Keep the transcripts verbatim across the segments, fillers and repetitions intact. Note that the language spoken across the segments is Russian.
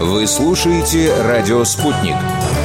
Вы слушаете «Радио Спутник».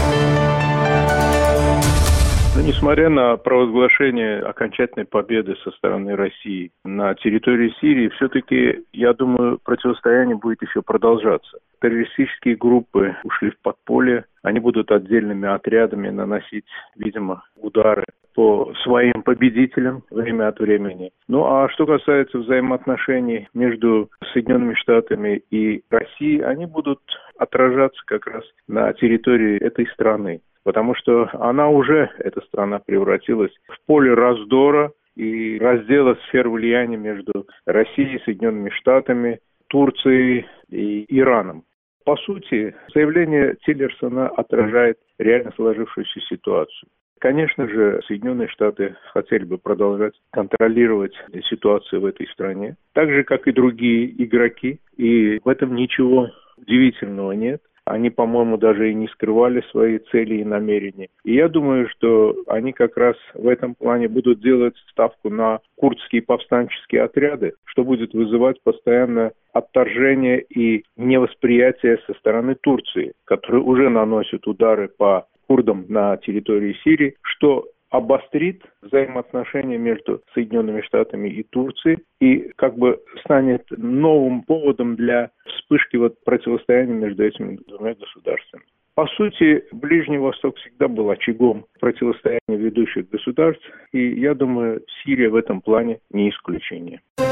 Но несмотря на провозглашение окончательной победы со стороны России на территории Сирии, все-таки, я думаю, противостояние будет еще продолжаться. Террористические группы ушли в подполье, они будут отдельными отрядами наносить, видимо, удары по своим победителям время от времени. Ну а что касается взаимоотношений между Соединенными Штатами и Россией, они будут отражаться как раз на территории этой страны. Потому что она уже, эта страна, превратилась в поле раздора и раздела сфер влияния между Россией, Соединенными Штатами, Турцией и Ираном. По сути, заявление Тиллерсона отражает реально сложившуюся ситуацию. Конечно же, Соединенные Штаты хотели бы продолжать контролировать ситуацию в этой стране, так же, как и другие игроки, и в этом ничего удивительного нет. Они, по-моему, даже и не скрывали свои цели и намерения. И я думаю, что они как раз в этом плане будут делать ставку на курдские повстанческие отряды, что будет вызывать постоянное отторжение и невосприятие со стороны Турции, которые уже наносят удары по курдам на территории Сирии, что обострит взаимоотношения между Соединенными Штатами и Турцией и как бы станет новым поводом для вспышки вот противостояния между этими двумя государствами. По сути, Ближний Восток всегда был очагом противостояния ведущих государств, и я думаю, Сирия в этом плане не исключение.